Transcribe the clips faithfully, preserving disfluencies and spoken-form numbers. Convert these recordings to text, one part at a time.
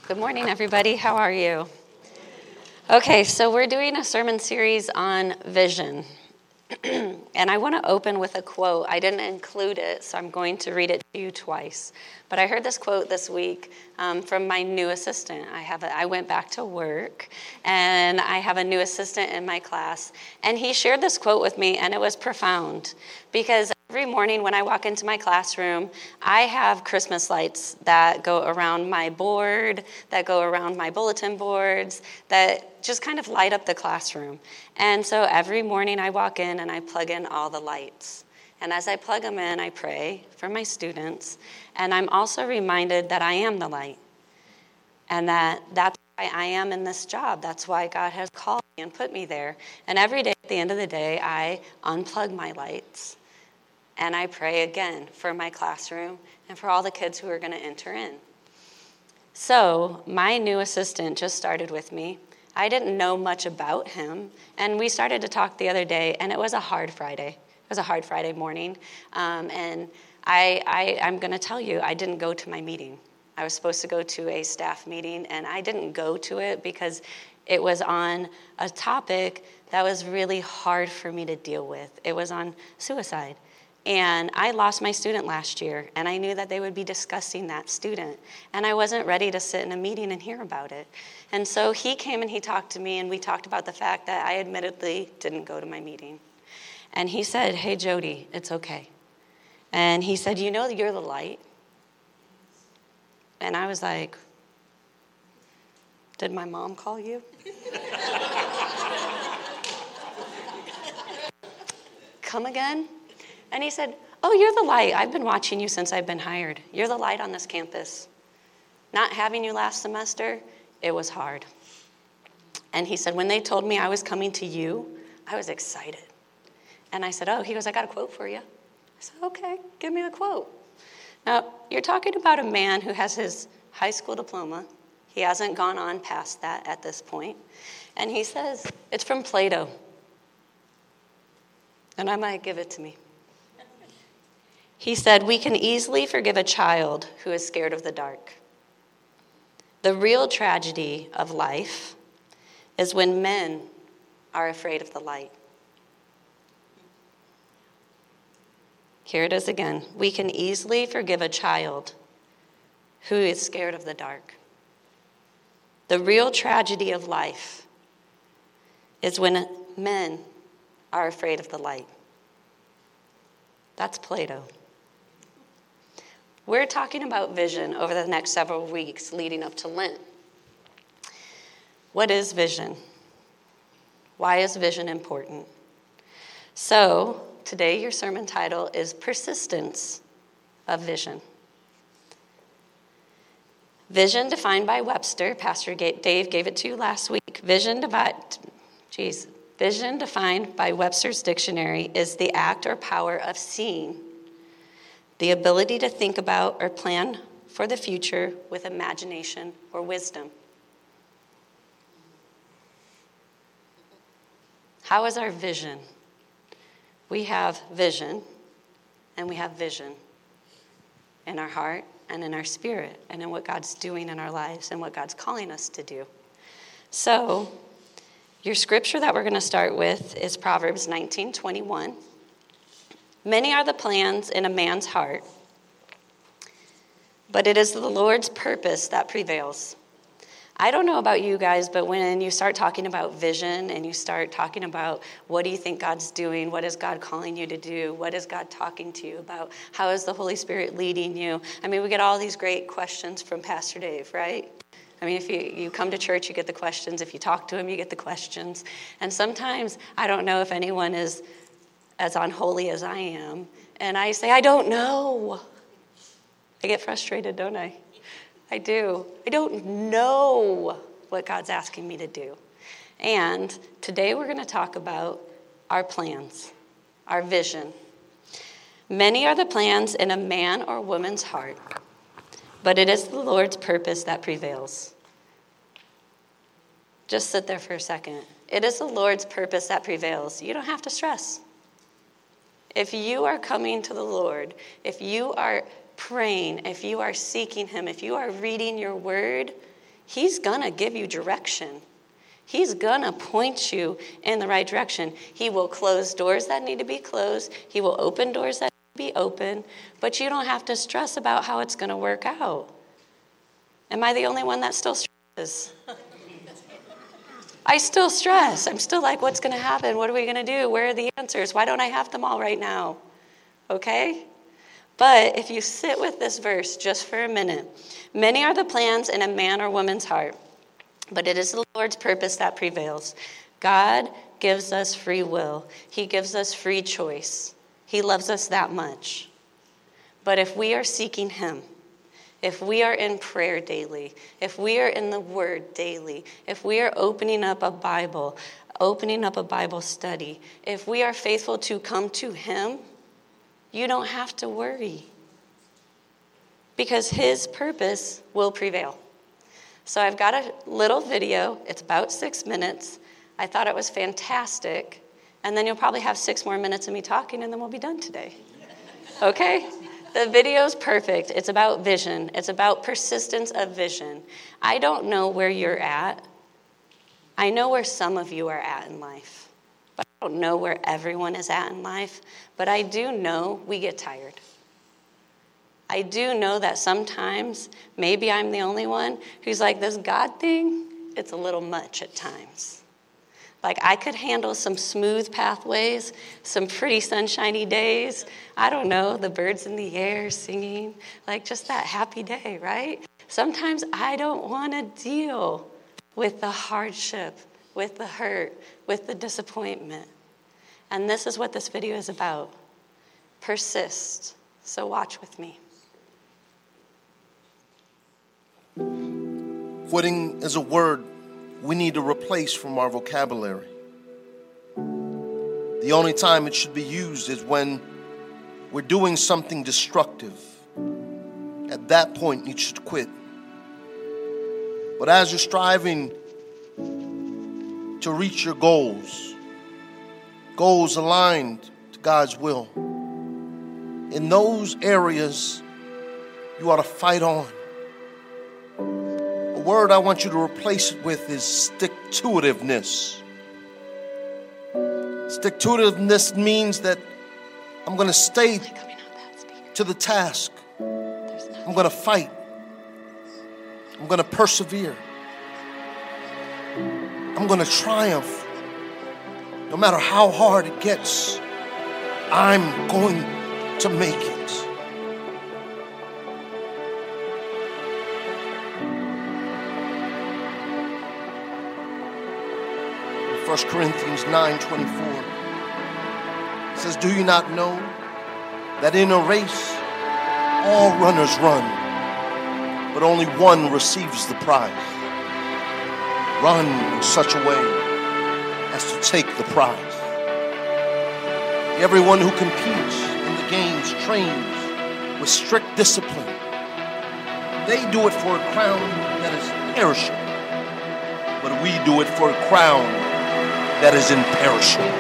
Good morning, everybody. How are you? Okay, so we're doing a sermon series on vision. And I want to open with a quote. I didn't include it, so I'm going to read it to you twice. But I heard this quote this week um, from my new assistant. I have a, I went back to work, and I have a new assistant in my class. And he shared this quote with me, and it was profound. Because every morning when I walk into my classroom, I have Christmas lights that go around my board, that go around my bulletin boards, that just kind of light up the classroom. And so every morning I walk in and I plug in all the lights. And as I plug them in, I pray for my students. And I'm also reminded that I am the light. And that that's why I am in this job. That's why God has called me and put me there. And every day at the end of the day, I unplug my lights. And I pray again for my classroom and for all the kids who are going to enter in. So my new assistant just started with me. I didn't know much about him. And we started to talk the other day, and it was a hard Friday. It was a hard Friday morning. Um, and I, I, I'm going to tell you, I didn't go to my meeting. I was supposed to go to a staff meeting, and I didn't go to it because it was on a topic that was really hard for me to deal with. It was on suicide. And I lost my student last year, and I knew that they would be discussing that student. And I wasn't ready to sit in a meeting and hear about it. And so he came and he talked to me, and we talked about the fact that I admittedly didn't go to my meeting. And he said, "Hey, Jody, it's okay." And he said, "You know you're the light." And I was like, "Did my mom call you?" Come again? And he said, "Oh, you're the light. I've been watching you since I've been hired. You're the light on this campus. Not having you last semester, it was hard." And he said, "When they told me I was coming to you, I was excited." And I said, "Oh," he goes, "I got a quote for you." I said, "Okay, give me the quote." Now, you're talking about a man who has his high school diploma. He hasn't gone on past that at this point. And he says, it's from Plato. And I might give it to me. He said, "We can easily forgive a child who is scared of the dark. The real tragedy of life is when men are afraid of the light." Here it is again. We can easily forgive a child who is scared of the dark. The real tragedy of life is when men are afraid of the light. That's Plato. We're talking about vision over the next several weeks leading up to Lent. What is vision? Why is vision important? So, today your sermon title is Persistence of Vision. Vision defined by Webster, Pastor Dave gave it to you last week. Vision divide, geez, vision defined by Webster's dictionary is the act or power of seeing, the ability to think about or plan for the future with imagination or wisdom. How is our vision? We have vision, and we have vision in our heart and in our spirit and in what God's doing in our lives and what God's calling us to do. So, your scripture that we're going to start with is Proverbs nineteen twenty-one. "Many are the plans in a man's heart, but it is the Lord's purpose that prevails." I don't know about you guys, but when you start talking about vision and you start talking about what do you think God's doing, what is God calling you to do, what is God talking to you about, how is the Holy Spirit leading you? I mean, we get all these great questions from Pastor Dave, right? I mean, if you, you come to church, you get the questions. If you talk to him, you get the questions. And sometimes I don't know if anyone is as unholy as I am. And I say, "I don't know." I get frustrated, don't I? I do. I don't know what God's asking me to do. And today we're going to talk about our plans, our vision. Many are the plans in a man or woman's heart, but it is the Lord's purpose that prevails. Just sit there for a second. It is the Lord's purpose that prevails. You don't have to stress. If you are coming to the Lord, if you are praying, if you are seeking him, if you are reading your word, He's going to give you direction. He's going to point you in the right direction. He will close doors that need to be closed. He will open doors that need to be open. But you don't have to stress about how it's going to work out. Am I the only one that still stresses? I still stress. I'm still like, what's going to happen? What are we going to do? Where are the answers? Why don't I have them all right now? Okay? But if you sit with this verse just for a minute, many are the plans in a man or woman's heart, but it is the Lord's purpose that prevails. God gives us free will. He gives us free choice. He loves us that much. But if we are seeking him, if we are in prayer daily, if we are in the Word daily, if we are opening up a Bible, opening up a Bible study, if we are faithful to come to him, you don't have to worry. Because his purpose will prevail. So I've got a little video. It's about six minutes. I thought it was fantastic. And then you'll probably have six more minutes of me talking, and then we'll be done today. Okay? The video's perfect. It's about vision. It's about persistence of vision. I don't know where you're at. I know where some of you are at in life. But I don't know where everyone is at in life. But I do know we get tired. I do know that sometimes, maybe I'm the only one who's like, this God thing, it's a little much at times. Like, I could handle some smooth pathways, some pretty sunshiny days. I don't know, the birds in the air singing, like just that happy day, right? Sometimes I don't want to deal with the hardship, with the hurt, with the disappointment. And this is what this video is about. Persist. So watch with me. Quitting is a word we need to replace from our vocabulary. The only time it should be used is when we're doing something destructive. At that point, you should quit. But as you're striving to reach your goals, goals aligned to God's will, in those areas, you ought to fight on. The word I want you to replace it with is stick-to-itiveness. Stick-to-itiveness means that I'm going to stay to the task. I'm going to fight. I'm going to persevere. I'm going to triumph. No matter how hard it gets, I'm going to make it. First Corinthians nine twenty-four says, do you not know that in a race all runners run, but only one receives the prize? Run in such a way as to take the prize. Everyone who competes in the games trains with strict discipline. They do it for a crown that is perishable, but we do it for a crown that is imperishable.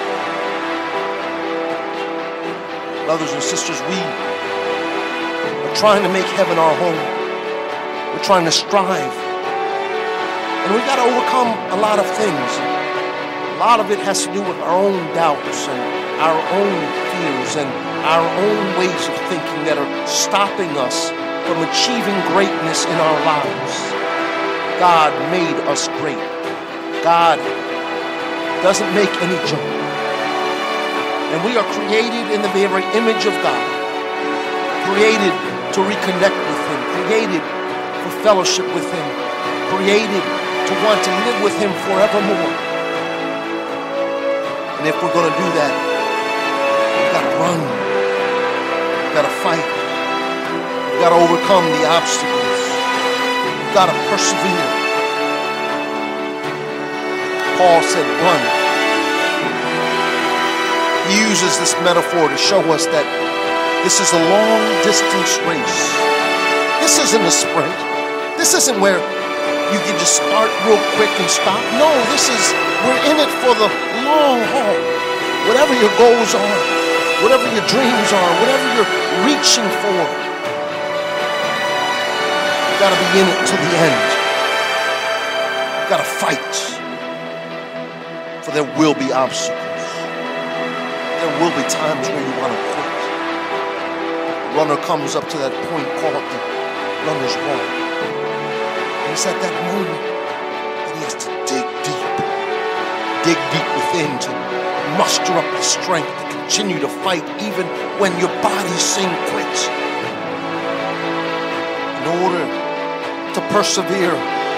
Brothers and sisters, we are trying to make heaven our home. We're trying to strive. And we got to overcome a lot of things. A lot of it has to do with our own doubts and our own fears and our own ways of thinking that are stopping us from achieving greatness in our lives. God made us great. God doesn't make any junk. And we are created in the very image of God, created to reconnect with him, created for fellowship with him, created to want to live with him forevermore. And if we're going to do that, we've got to run, we've got to fight, we've got to overcome the obstacles, we've got to persevere. Paul said, run. He uses this metaphor to show us that this is a long-distance race. This isn't a sprint. This isn't where you can just start real quick and stop. No, this is, we're in it for the long haul. Whatever your goals are, whatever your dreams are, whatever you're reaching for, you got to be in it to the end. You've got to fight. For there will be obstacles. There will be times where you want to quit. The runner comes up to that point called the runner's wall. And it's at that moment that he has to dig deep. Dig deep within to muster up the strength to continue to fight even when your body's saying quit. In order to persevere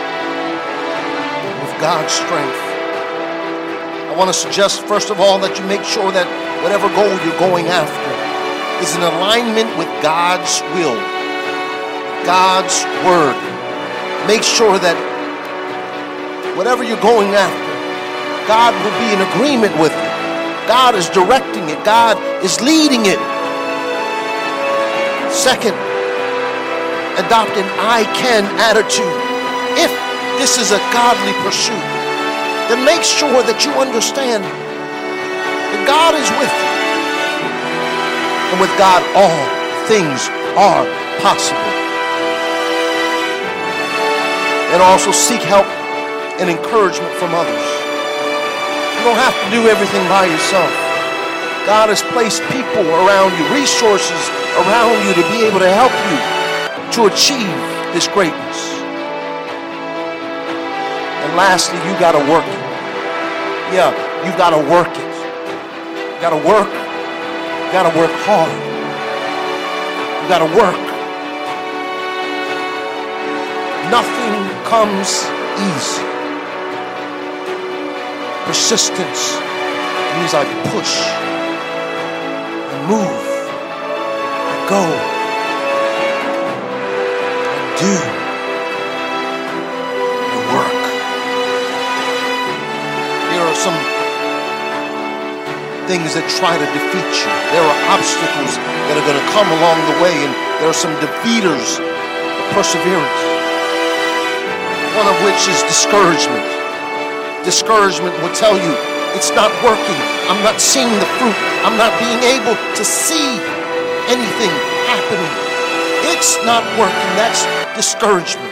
with God's strength, I want to suggest, first of all, that you make sure that whatever goal you're going after is in alignment with God's will, God's word. Make sure that whatever you're going after, God will be in agreement with it. God is directing it. God is leading it. Second, adopt an I can attitude. If this is a godly pursuit, then make sure that you understand that God is with you. And with God, all things are possible. And also seek help and encouragement from others. You don't have to do everything by yourself. God has placed people around you, resources around you to be able to help you to achieve this greatness. And lastly, you got to work it. Yeah, you got to work it. You got to work. You got to work hard. You got to work. Nothing comes easy. Persistence means I push and move and go and do and work. There are some things that try to defeat you. There are obstacles that are going to come along the way, and there are some defeaters of perseverance. One of which is discouragement. Discouragement will tell you, it's not working. I'm not seeing the fruit. I'm not being able to see anything happening. It's not working. That's discouragement.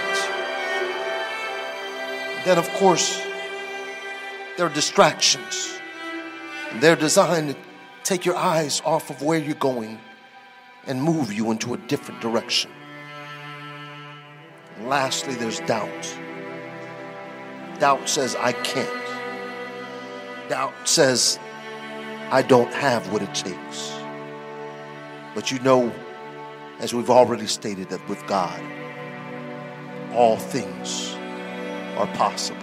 Then, of course, there are distractions. And they're designed to take your eyes off of where you're going and move you into a different direction. And lastly, there's doubt. Doubt says, I can't. Doubt says, I don't have what it takes. But you know, as we've already stated, that with God, all things are possible.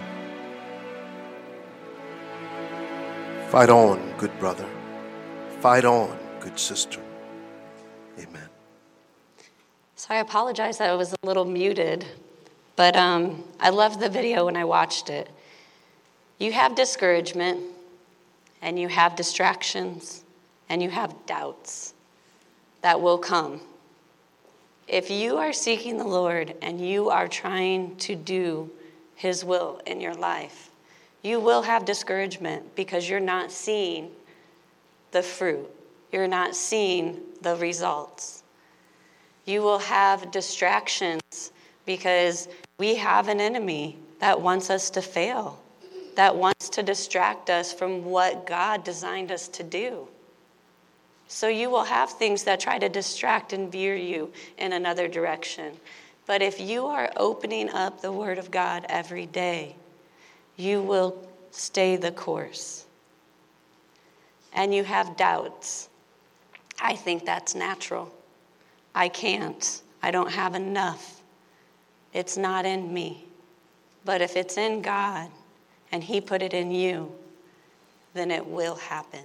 Fight on, good brother. Fight on, good sister. Amen. So I apologize that it was a little muted. But um, I loved the video when I watched it. You have discouragement, and you have distractions, and you have doubts that will come. If you are seeking the Lord and you are trying to do His will in your life, you will have discouragement because you're not seeing the fruit. You're not seeing the results. You will have distractions because we have an enemy that wants us to fail, that wants to distract us from what God designed us to do. So you will have things that try to distract and veer you in another direction. But if you are opening up the Word of God every day, you will stay the course. And you have doubts. I think that's natural. I can't. I don't have enough. It's not in me. But if it's in God and He put it in you, then it will happen.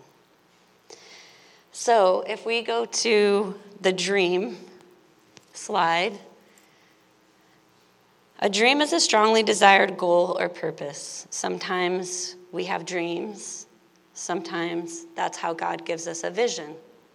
So if we go to the dream slide, a dream is a strongly desired goal or purpose. Sometimes we have dreams. Sometimes that's how God gives us a vision.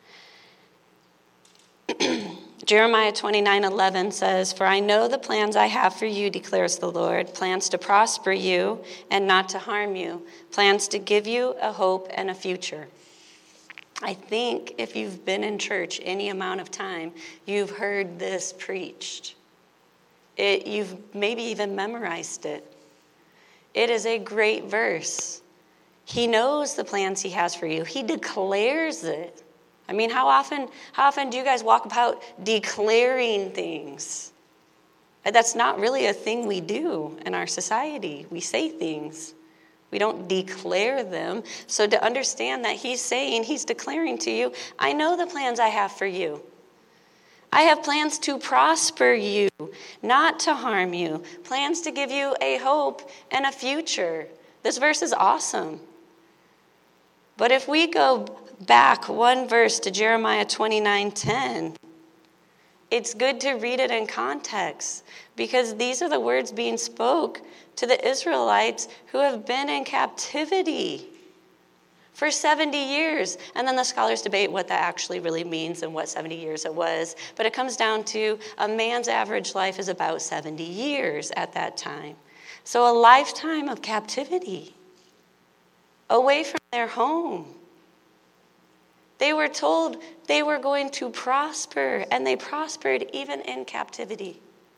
Jeremiah twenty-nine eleven says, "For I know the plans I have for you, declares the Lord, plans to prosper you and not to harm you, plans to give you a hope and a future." I think if you've been in church any amount of time, you've heard this preached. It, you've maybe even memorized it. It is a great verse. He knows the plans he has for you. He declares it. I mean, how often, how often do you guys walk about declaring things? That's not really a thing we do in our society. We say things. We don't declare them. So to understand that he's saying, he's declaring to you, I know the plans I have for you. I have plans to prosper you, not to harm you. Plans to give you a hope and a future. This verse is awesome. But if we go back one verse to Jeremiah twenty-nine ten, it's good to read it in context, because these are the words being spoke to the Israelites who have been in captivity for seventy years. And then the scholars debate what that actually really means and what seventy years it was. But it comes down to a man's average life is about seventy years at that time. So a lifetime of captivity, away from their home. They were told they were going to prosper, and they prospered even in captivity.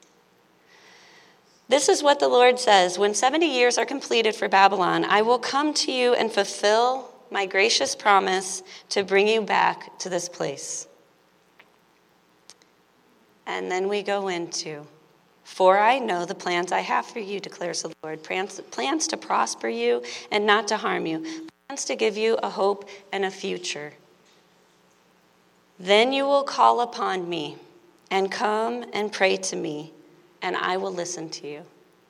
This is what the Lord says: when seventy years are completed for Babylon, I will come to you and fulfill my gracious promise to bring you back to this place. And then we go into, for I know the plans I have for you, declares the Lord. Plans, plans to prosper you and not to harm you. Plans to give you a hope and a future. Then you will call upon me and come and pray to me, and I will listen to you.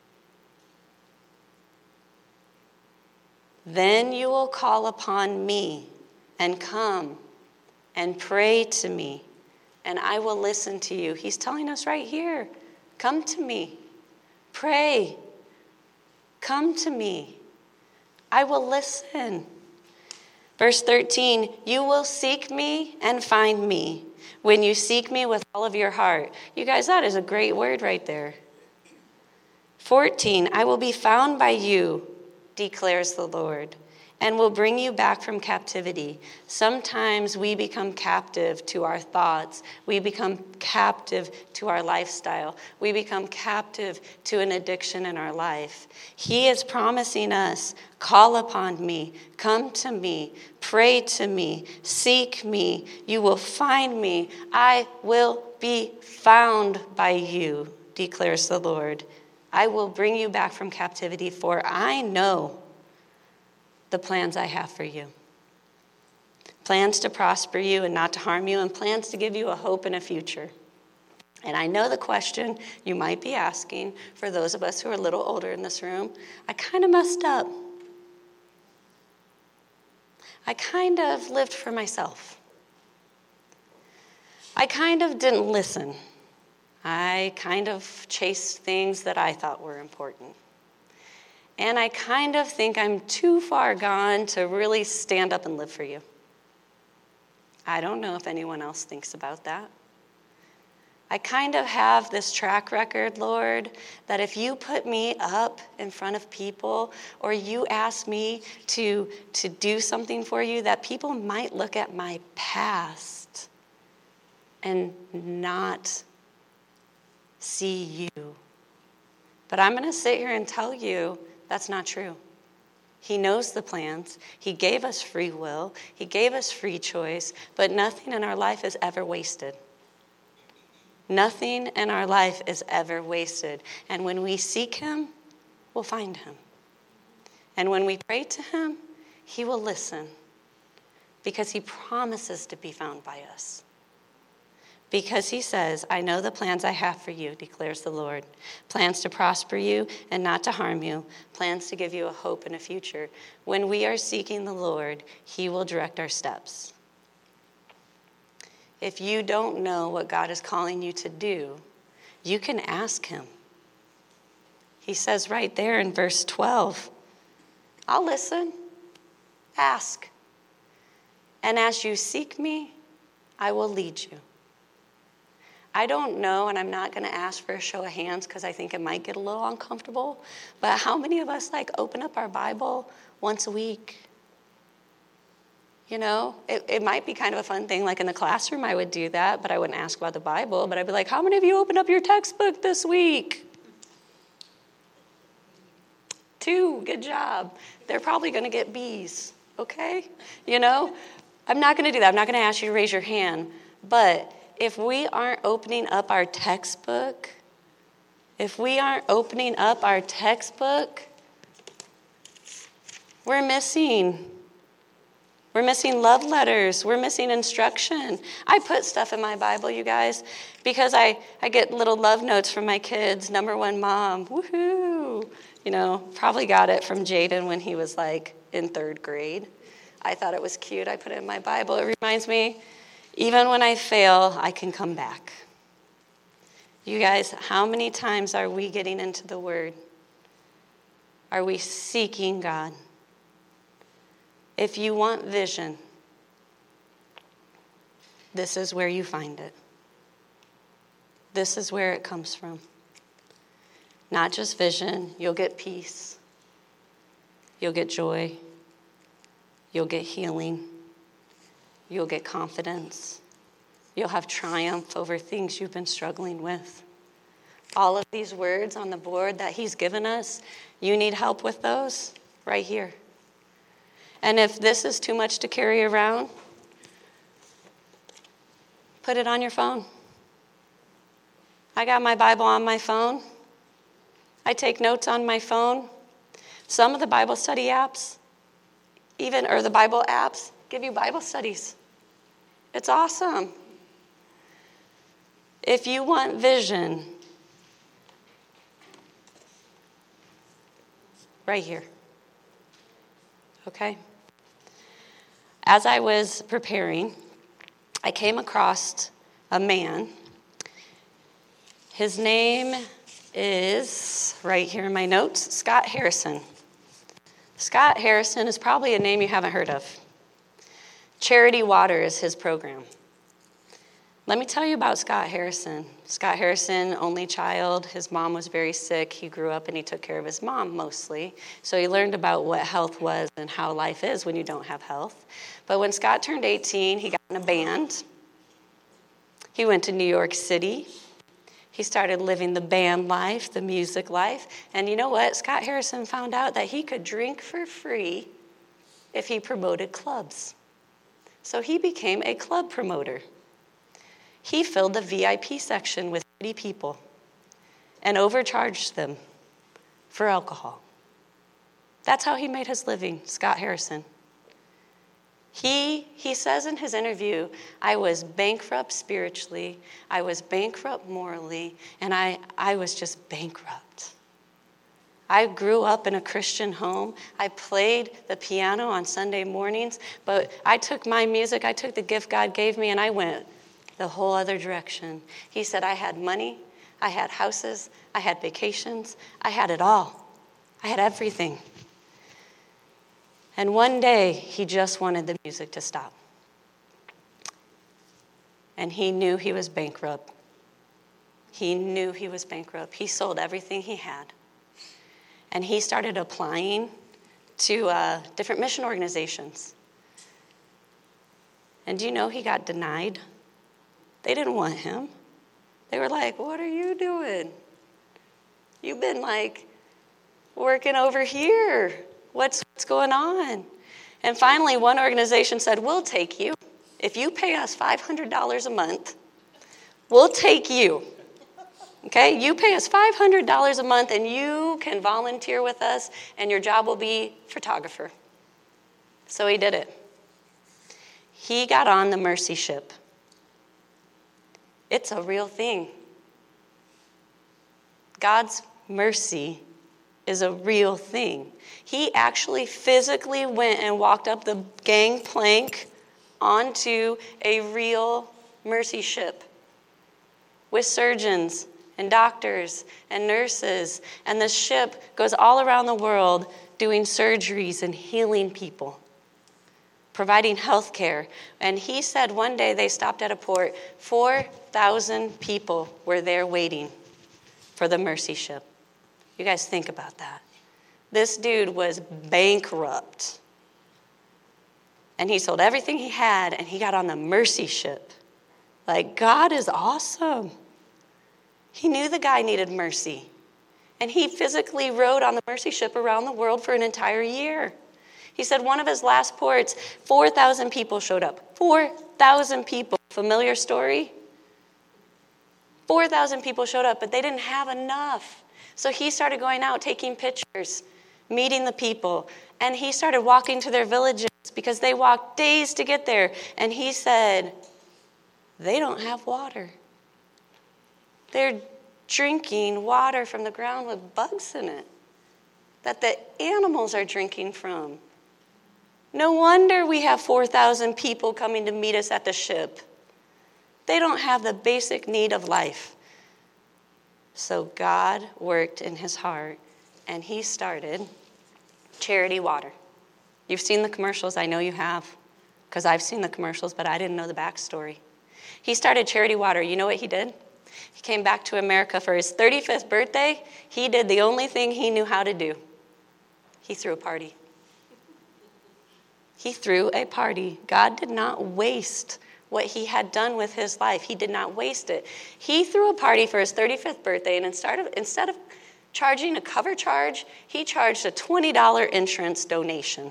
Then you will call upon me and come and pray to me, and I will listen to you. He's telling us right here, come to me, pray, come to me. I will listen. Verse thirteen, you will seek me and find me when you seek me with all of your heart. You guys, that is a great word right there. fourteen, I will be found by you, declares the Lord, and will bring you back from captivity. Sometimes we become captive to our thoughts. We become captive to our lifestyle. We become captive to an addiction in our life. He is promising us, call upon me, come to me, pray to me, seek me. You will find me. I will be found by you, declares the Lord. I will bring you back from captivity, for I know the plans I have for you. Plans to prosper you and not to harm you, and plans to give you a hope and a future. And I know the question you might be asking, for those of us who are a little older in this room, I kind of messed up. I kind of lived for myself. I kind of didn't listen. I kind of chased things that I thought were important. And I kind of think I'm too far gone to really stand up and live for you. I don't know if anyone else thinks about that. I kind of have this track record, Lord, that if you put me up in front of people or you ask me to, to do something for you, that people might look at my past and not see you. But I'm going to sit here and tell you that's not true. He knows the plans. He gave us free will. He gave us free choice, but nothing in our life is ever wasted. Nothing in our life is ever wasted. And when we seek him, we'll find him. And when we pray to him, he will listen, because he promises to be found by us. Because he says, I know the plans I have for you, declares the Lord. Plans to prosper you and not to harm you. Plans to give you a hope and a future. When we are seeking the Lord, he will direct our steps. If you don't know what God is calling you to do, you can ask him. He says right there in verse twelve, I'll listen. Ask. And as you seek me, I will lead you. I don't know, and I'm not going to ask for a show of hands because I think it might get a little uncomfortable, but how many of us like open up our Bible once a week? You know, it, it might be kind of a fun thing. Like in the classroom, I would do that, but I wouldn't ask about the Bible. But I'd be like, how many of you opened up your textbook this week? Two. woohoo, good job. They're probably going to get B's, okay? You know, I'm not going to do that. I'm not going to ask you to raise your hand. But if we aren't opening up our textbook, if we aren't opening up our textbook, we're missing. We're missing love letters. We're missing instruction. I put stuff in my Bible, you guys, because I, I get little love notes from my kids. Number one mom, woohoo. You know, probably got it from Jaden when he was like in third grade. I thought it was cute. I put it in my Bible. It reminds me, even when I fail, I can come back. You guys, how many times are we getting into the Word? Are we seeking God? If you want vision, this is where you find it. This is where it comes from. Not just vision, you'll get peace. You'll get joy. You'll get healing. You'll get confidence. You'll have triumph over things you've been struggling with. All of these words on the board that he's given us, you need help with those right here. And if this is too much to carry around, put it on your phone. I got my Bible on my phone. I take notes on my phone. Some of the Bible study apps, even, or the Bible apps, give you Bible studies. It's awesome. If you want vision, right here. Okay? As I was preparing, I came across a man. His name is, right here in my notes, Scott Harrison. Scott Harrison is probably a name you haven't heard of. Charity Water is his program. Let me tell you about Scott Harrison. Scott Harrison, only child. His mom was very sick. He grew up and he took care of his mom mostly. So he learned about what health was and how life is when you don't have health. But when Scott turned eighteen, he got in a band. He went to New York City. He started living the band life, the music life. And you know what? Scott Harrison found out that he could drink for free if he promoted clubs. So he became a club promoter. He filled the V I P section with eighty people and overcharged them for alcohol. That's how he made his living, Scott Harrison. He, he says in his interview, I was bankrupt spiritually, I was bankrupt morally, and I, I was just bankrupt. I grew up in a Christian home. I played the piano on Sunday mornings, but I took my music, I took the gift God gave me, and I went the whole other direction. He said, I had money, I had houses, I had vacations, I had it all. I had everything. And one day, he just wanted the music to stop. And he knew he was bankrupt. He knew he was bankrupt. He sold everything he had. And he started applying to uh, different mission organizations. And do you know he got denied? They didn't want him. They were like, what are you doing? You've been like working over here. What's, what's going on? And finally, one organization said, we'll take you. If you pay us five hundred dollars a month, we'll take you. Okay? You pay us five hundred dollars a month and you can volunteer with us and your job will be photographer. So he did it. He got on the Mercy Ship. It's a real thing. God's mercy is a real thing. He actually physically went and walked up the gangplank onto a real mercy ship with surgeons and doctors and nurses. And the ship goes all around the world doing surgeries and healing people, providing health care. And he said one day they stopped at a port, four thousand people were there waiting for the mercy ship. You guys think about that. This dude was bankrupt. And he sold everything he had and he got on the mercy ship. Like, God is awesome. He knew the guy needed mercy. And he physically rode on the Mercy ship around the world for an entire year. He said one of his last ports, four thousand people showed up. four thousand people. Familiar story? four thousand people showed up, but they didn't have enough. So he started going out, taking pictures, meeting the people. And he started walking to their villages because they walked days to get there. And he said, they don't have water. They're drinking water from the ground with bugs in it that the animals are drinking from. No wonder we have four thousand people coming to meet us at the ship. They don't have the basic need of life. So God worked in his heart, and he started Charity Water. You've seen the commercials. I know you have, because I've seen the commercials, but I didn't know the backstory. He started Charity Water. You know what he did? He came back to America for his thirty-fifth birthday. He did the only thing he knew how to do. He threw a party. He threw a party. God did not waste what he had done with his life. He did not waste it. He threw a party for his thirty-fifth birthday, and instead of, instead of charging a cover charge, he charged a twenty dollars entrance donation.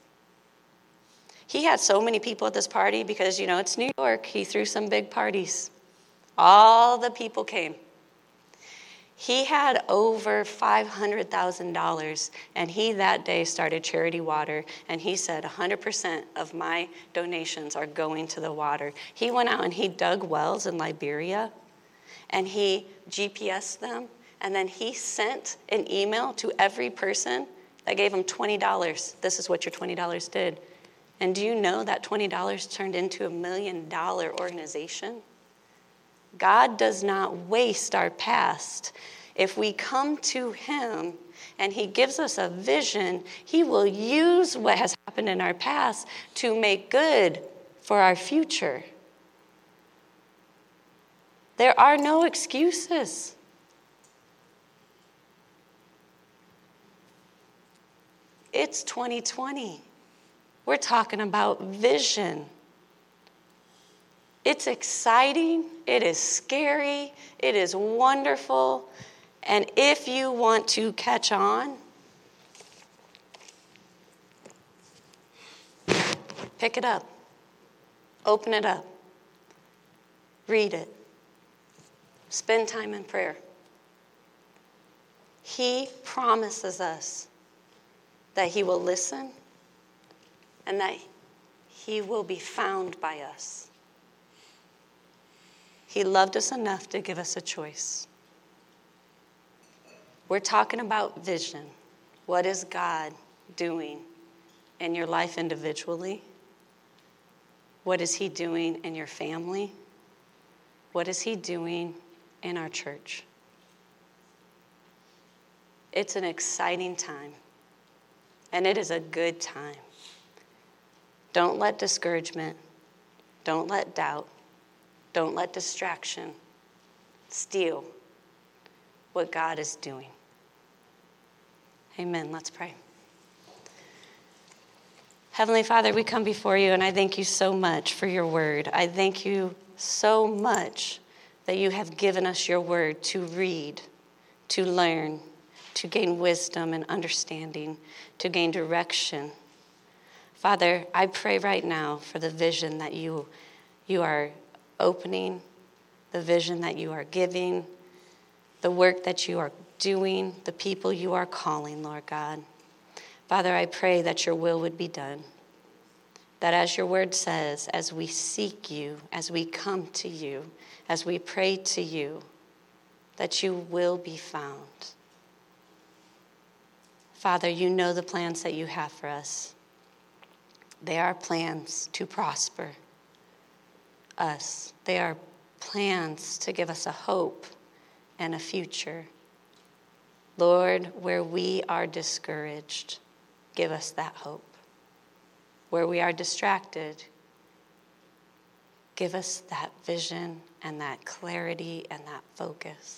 He had so many people at this party because, you know, it's New York. He threw some big parties. All the people came. He had over five hundred thousand dollars, and he that day started Charity Water, and he said one hundred percent of my donations are going to the water. He went out and he dug wells in Liberia, and he G P S'd them, and then he sent an email to every person that gave him twenty dollars. This is what your twenty dollars did. And do you know that twenty dollars turned into a million dollar organization? God does not waste our past. If we come to him and he gives us a vision, he will use what has happened in our past to make good for our future. There are no excuses. It's twenty twenty. We're talking about vision. It's exciting, it is scary, it is wonderful, and if you want to catch on, pick it up, open it up, read it, spend time in prayer. He promises us that he will listen and that he will be found by us. He loved us enough to give us a choice. We're talking about vision. What is God doing in your life individually? What is he doing in your family? What is he doing in our church? It's an exciting time, and it is a good time. Don't let discouragement, don't let doubt, don't let distraction steal what God is doing. Amen. Let's pray. Heavenly Father, we come before you, and I thank you so much for your word. I thank you so much that you have given us your word to read, to learn, to gain wisdom and understanding, to gain direction. Father, I pray right now for the vision that you, you are opening, the vision that you are giving, the work that you are doing, the people you are calling, Lord God. Father, I pray that your will would be done, that as your word says, as we seek you, as we come to you, as we pray to you, that you will be found. Father, you know the plans that you have for us. They are plans to prosper us. They are plans to give us a hope and a future. Lord, where we are discouraged, give us that hope. Where we are distracted, give us that vision and that clarity and that focus.